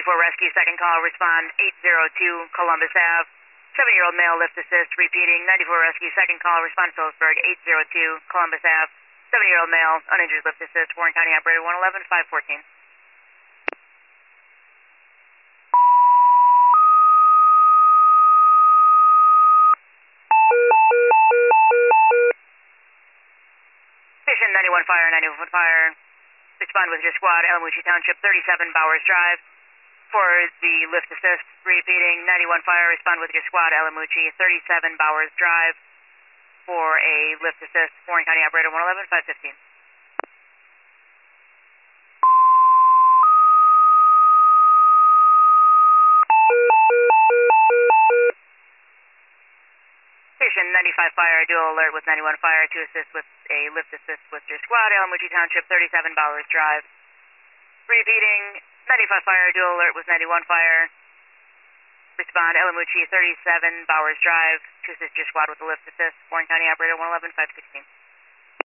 Rescue, second call, respond 802 Columbus Ave. 7-year-old male lift assist, repeating 94 Rescue, second call, respond Phillipsburg 802 Columbus Ave. 7-year-old male, uninjured lift assist, Warren County Operator 111 514. Station 91 Fire, 91 Fire. Respond with your squad, Alamucci Township, 37 Bowers Drive. For the lift assist, repeating 91 Fire, respond with your squad, Alamucci, 37 Bowers Drive. For a lift assist, Warren County Operator 111 515. Station 95 Fire, dual alert with 91 Fire to assist with a lift assist with your squad, Alamucci Township, 37 Bowers Drive. Repeating 95 Fire, dual alert with 91 Fire. Respond, Alamucci, 37 Bowers Drive to assist your squad with the lift assist, Warren County Operator 111 516.